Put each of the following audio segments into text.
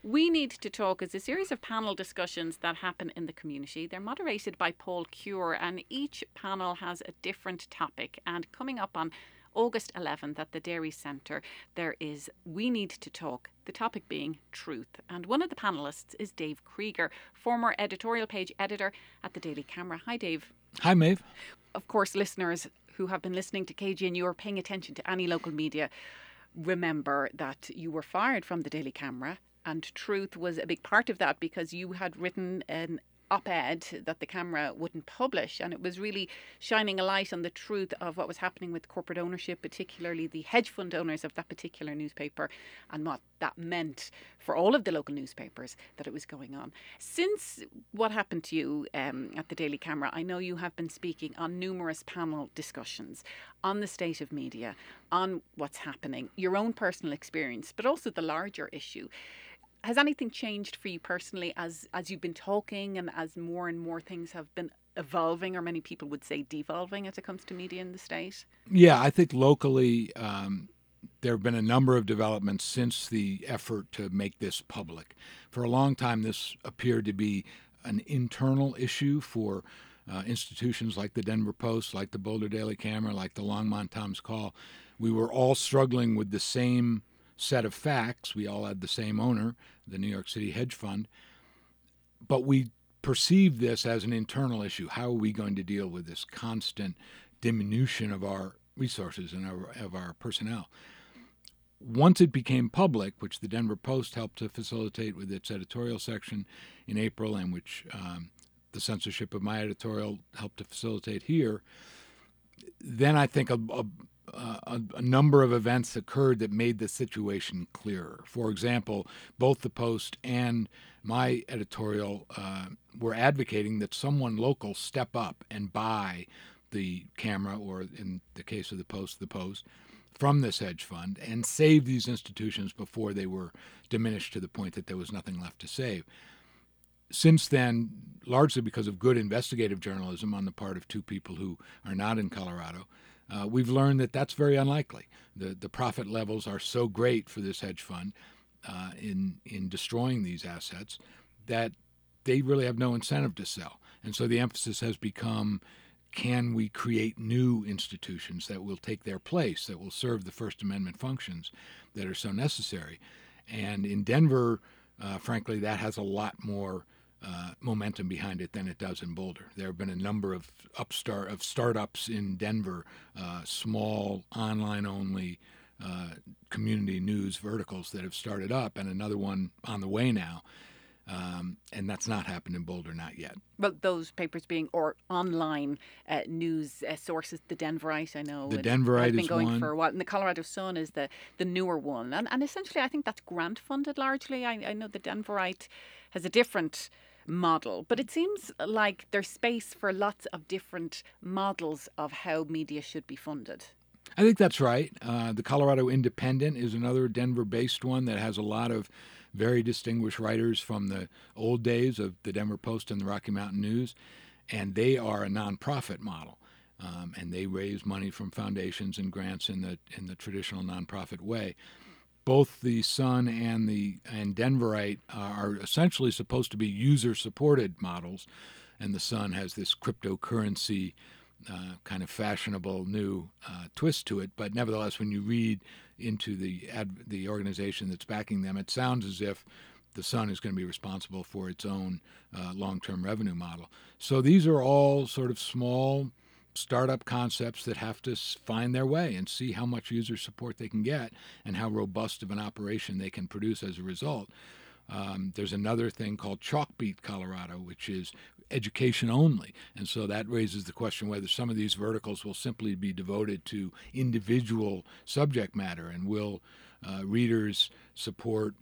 We Need to Talk is a series of panel discussions that happen in the community. They're moderated by Paul Cure, and each panel has a different topic. And coming up on August 11th at the Dairy Centre, there is We Need to Talk, the topic being truth. And one of the panellists is Dave Krieger, former editorial page editor at the Daily Camera. Hi, Dave. Hi, Maeve. Of course, listeners who have been listening to KGNU or paying attention to any local media remember that you were fired from the Daily Camera, and truth was a big part of that because you had written an op-ed that the Camera wouldn't publish, and it was really shining a light on the truth of what was happening with corporate ownership, particularly the hedge fund owners of that particular newspaper, and what that meant for all of the local newspapers that it was going on. Since what happened to you at the Daily Camera, I know you have been speaking on numerous panel discussions on the state of media, on what's happening, your own personal experience, but also the larger issue. Has anything changed for you personally as you've been talking and as more and more things have been evolving, or many people would say devolving, as it comes to media in the state? Yeah, I think locally there have been a number of developments since the effort to make this public. For a long time, this appeared to be an internal issue for institutions like the Denver Post, like the Boulder Daily Camera, like the Longmont Times Call. We were all struggling with the same set of facts. We all had the same owner, the New York City hedge fund, but we perceived this as an internal issue. How are we going to deal with this constant diminution of our resources and of our personnel? Once it became public, which the Denver Post helped to facilitate with its editorial section in April, and which the censorship of my editorial helped to facilitate here, then I think a number of events occurred that made the situation clearer. For example, both the Post and my editorial were advocating that someone local step up and buy the Camera, or in the case of the Post, from this hedge fund, and save these institutions before they were diminished to the point that there was nothing left to save. Since then, largely because of good investigative journalism on the part of two people who are not in Colorado, we've learned that that's very unlikely. The profit levels are so great for this hedge fund in destroying these assets that they really have no incentive to sell. And so the emphasis has become, can we create new institutions that will take their place, that will serve the First Amendment functions that are so necessary? And in Denver, frankly, that has a lot more momentum behind it than it does in Boulder. There have been a number of startups in Denver, small online-only community news verticals that have started up, and another one on the way now. And that's not happened in Boulder, not yet. Well, those papers being or online news sources, the Denverite, I know. The Denverite has been is going one. for a while, and the Colorado Sun is the newer one. And essentially, I think that's grant funded largely. I know the Denverite has a different model, but it seems like there's space for lots of different models of how media should be funded. I think that's right. The Colorado Independent is another Denver-based one that has a lot of very distinguished writers from the old days of the Denver Post and the Rocky Mountain News, and they are a nonprofit model, and they raise money from foundations and grants in the traditional nonprofit way. Both the Sun and Denverite are essentially supposed to be user-supported models, and the Sun has this cryptocurrency kind of fashionable new twist to it. But nevertheless, when you read into the organization that's backing them, it sounds as if the Sun is going to be responsible for its own long-term revenue model. So these are all sort of small startup concepts that have to find their way and see how much user support they can get and how robust of an operation they can produce as a result. There's another thing called Chalkbeat Colorado, which is education only. And so that raises the question whether some of these verticals will simply be devoted to individual subject matter, and will readers support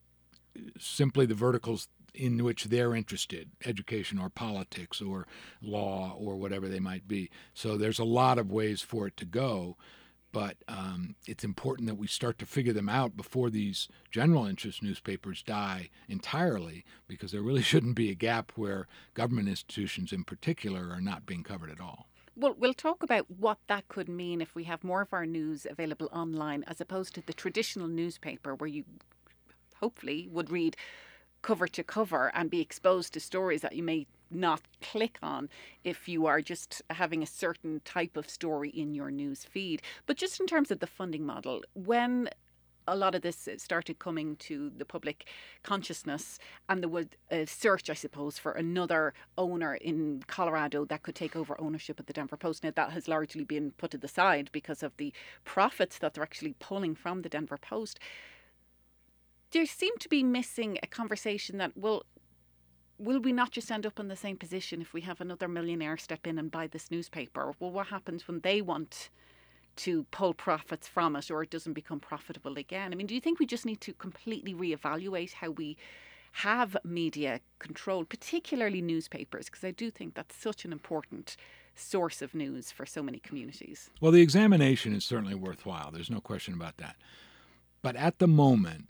simply the verticals in which they're interested, education or politics or law or whatever they might be. So there's a lot of ways for it to go. But it's important that we start to figure them out before these general interest newspapers die entirely, because there really shouldn't be a gap where government institutions in particular are not being covered at all. Well, we'll talk about what that could mean if we have more of our news available online as opposed to the traditional newspaper where you hopefully would read cover to cover and be exposed to stories that you may not click on if you are just having a certain type of story in your news feed. But just in terms of the funding model, when a lot of this started coming to the public consciousness, and there was a search, I suppose, for another owner in Colorado that could take over ownership of the Denver Post. Now, that has largely been put to the side because of the profits that they're actually pulling from the Denver Post. There seemed to be missing a conversation that, well, will we not just end up in the same position if we have another millionaire step in and buy this newspaper? Well, what happens when they want to pull profits from it, or it doesn't become profitable again? I mean, do you think we just need to completely reevaluate how we have media control, particularly newspapers? Because I do think that's such an important source of news for so many communities. Well, the examination is certainly worthwhile. There's no question about that. But at the moment,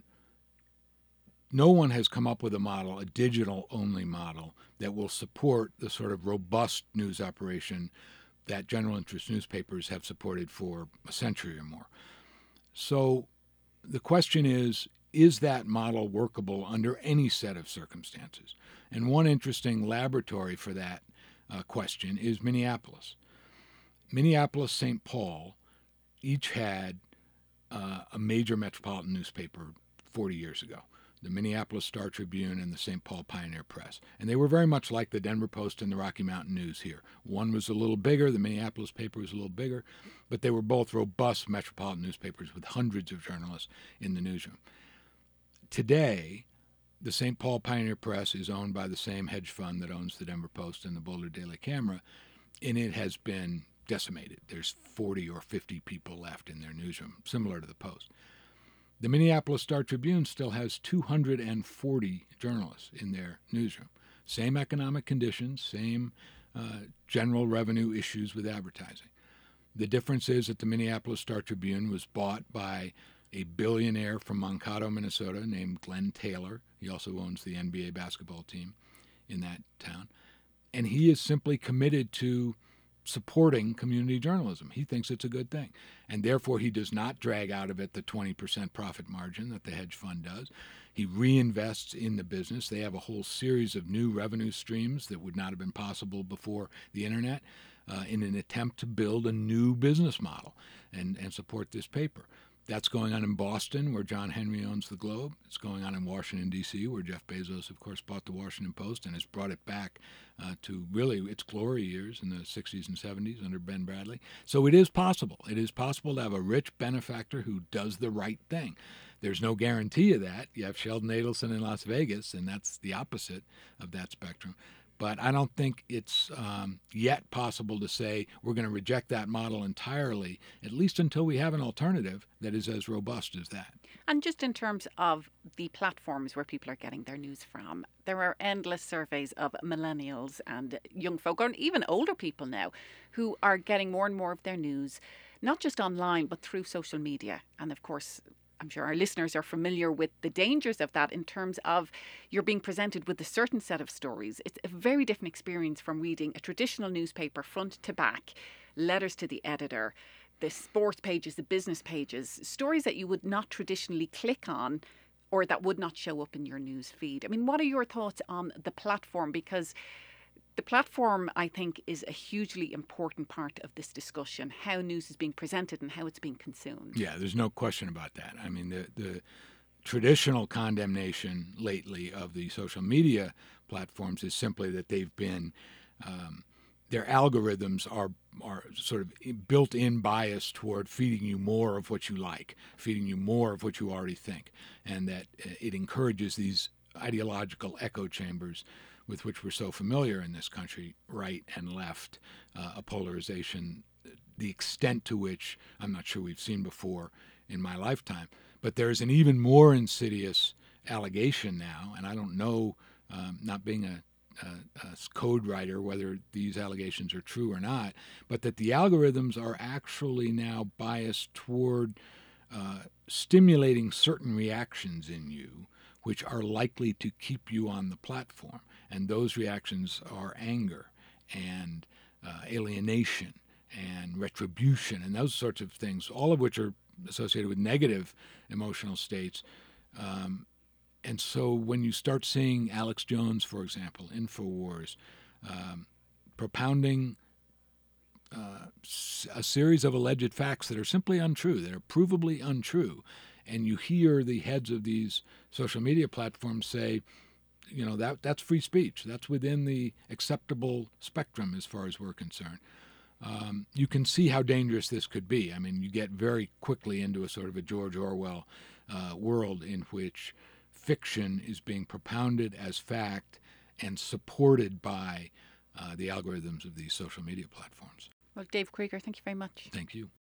no one has come up with a model, a digital-only model, that will support the sort of robust news operation that general interest newspapers have supported for a century or more. So the question is that model workable under any set of circumstances? And one interesting laboratory for that question is Minneapolis. Minneapolis, St. Paul each had a major metropolitan newspaper 40 years ago. The Minneapolis Star Tribune and the St. Paul Pioneer Press. And they were very much like the Denver Post and the Rocky Mountain News here. One was a little bigger, the Minneapolis paper was a little bigger, but they were both robust metropolitan newspapers with hundreds of journalists in the newsroom. Today, the St. Paul Pioneer Press is owned by the same hedge fund that owns the Denver Post and the Boulder Daily Camera, and it has been decimated. There's 40 or 50 people left in their newsroom, similar to the Post. The Minneapolis Star Tribune still has 240 journalists in their newsroom. Same economic conditions, same general revenue issues with advertising. The difference is that the Minneapolis Star Tribune was bought by a billionaire from Mankato, Minnesota, named Glenn Taylor. He also owns the NBA basketball team in that town. And he is simply committed to supporting community journalism. He thinks it's a good thing. And therefore, he does not drag out of it the 20% profit margin that the hedge fund does. He reinvests in the business. They have a whole series of new revenue streams that would not have been possible before the internet in an attempt to build a new business model and support this paper. That's going on in Boston, where John Henry owns the Globe. It's going on in Washington, D.C., where Jeff Bezos, of course, bought the Washington Post and has brought it back to really its glory years in the 60s and 70s under Ben Bradley. So it is possible. It is possible to have a rich benefactor who does the right thing. There's no guarantee of that. You have Sheldon Adelson in Las Vegas, and that's the opposite of that spectrum. But I don't think it's yet possible to say we're going to reject that model entirely, at least until we have an alternative that is as robust as that. And just in terms of the platforms where people are getting their news from, there are endless surveys of millennials and young folk, or even older people now, who are getting more and more of their news, not just online, but through social media. And of course, I'm sure our listeners are familiar with the dangers of that in terms of you're being presented with a certain set of stories. It's a very different experience from reading a traditional newspaper front to back, letters to the editor, the sports pages, the business pages, stories that you would not traditionally click on or that would not show up in your news feed. I mean, what are your thoughts on the platform? Because the platform, I think, is a hugely important part of this discussion, how news is being presented and how it's being consumed. Yeah, there's no question about that. I mean, the traditional condemnation lately of the social media platforms is simply that they've been, their algorithms are sort of built-in bias toward feeding you more of what you like, feeding you more of what you already think, and that it encourages these ideological echo chambers with which we're so familiar in this country, right and left, a polarization, the extent to which I'm not sure we've seen before in my lifetime. But there's an even more insidious allegation now, and I don't know, not being a code writer, whether these allegations are true or not, but that the algorithms are actually now biased toward stimulating certain reactions in you which are likely to keep you on the platform. And those reactions are anger and alienation and retribution and those sorts of things, all of which are associated with negative emotional states. And so when you start seeing Alex Jones, for example, InfoWars, propounding a series of alleged facts that are simply untrue, that are provably untrue, and you hear the heads of these social media platforms say, that's free speech. That's within the acceptable spectrum as far as we're concerned. You can see how dangerous this could be. I mean, you get very quickly into a sort of a George Orwell world in which fiction is being propounded as fact and supported by the algorithms of these social media platforms. Well, Dave Krieger, thank you very much. Thank you.